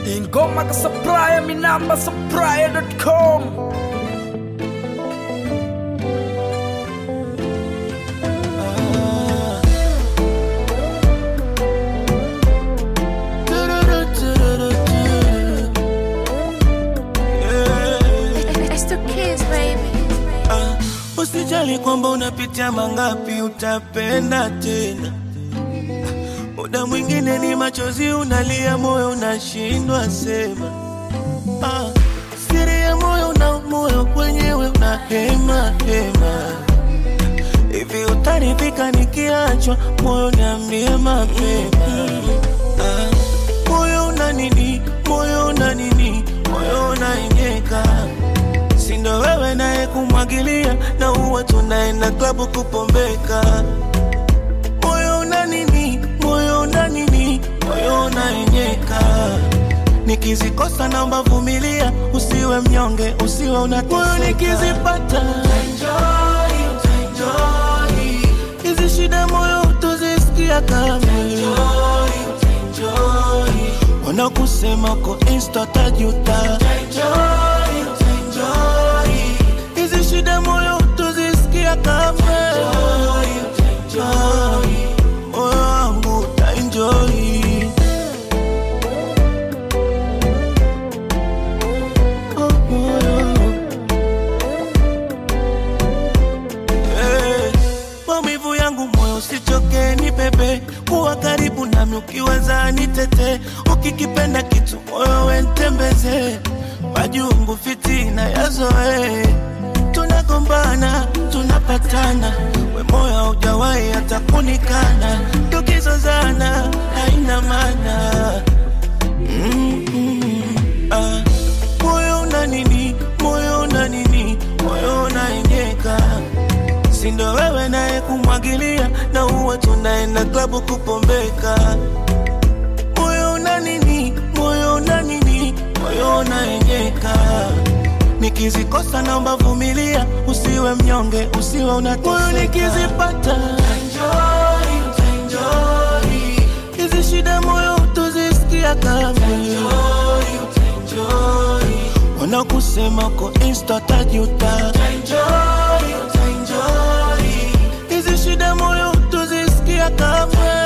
Ingoma ka supplier, mi namba supplier.com. Usijali kwamba unapitia mangapi, utapenda tena. Muda mwingine ni machozi unalia, moyo unashindwa sema. Siri ya moyo na moyo kwenyewe unahema hema. Hivi utanifika nikiachwa, moyo niambie mapema. Moyo una nini, moyo una nini, moyo unaenyeka. Sindo wewe nae kumwagilia, na uwa tunaenda klabu kupombeka. Moyo una nini, moyo una nini, moyo unaenyeka. Nikizikosa naomba vumilia, usiwe mnyonge, usiwe unateseka. Moyo nikizipata enjoy, enjoy. Hizi shida moyo utozisikia kama enjoy, enjoy. Wanakusema ko insta tajuta enjoy, enjoy. Hizi shida moyo utozisikia kama enjoy, enjoy. Moyo wangu utaenjoy. Maumivu yangu moyo usichoke ni pepe. Kuwa karibu nami ukiweza nitete. Ukikipenda kitu moyo wentembeze. Majungu fitina yazoe. Tunagombana, tunapatana. We moyo haujawahi hata kunikana. Tukizozana, haina maana. Moyo una nini, moyo una nini, moyo unaenyeka. Sindo wewe nae kumwagilia, na uwa tunaenda klabu kupombeka. Moyo una nini, moyo una nini, moyo unaenyeka. Nikizikosa naomba vumilia, usiwe mnyonge, usiwe unateseka. Moyo nikizipata enjoy, enjoy. Hizi shida moyo utozisikia kama enjoy, enjoy. Wanakusema ko insta tajuta enjoy, enjoy. Hizi shida moyo utozisikia kama